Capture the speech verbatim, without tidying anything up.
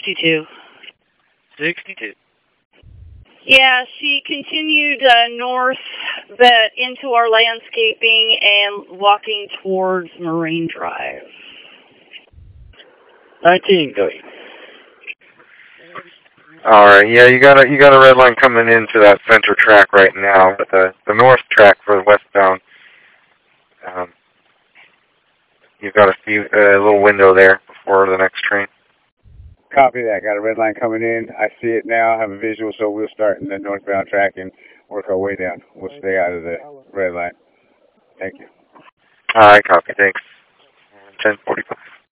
sixty-two. sixty-two. Yeah, she continued uh, north but into our landscaping and walking towards Marine Drive. nineteen, go. All right, yeah, you got a you got a red line coming into that center track right now, but the the north track for the westbound, um, you've got a few a uh, little window there before the next train. Copy that. Got a red line coming in. I see it now. Have a visual, so we'll start in the northbound track and work our way down. We'll stay out of the red line. Thank you. All right, copy. Thanks. ten forty-five.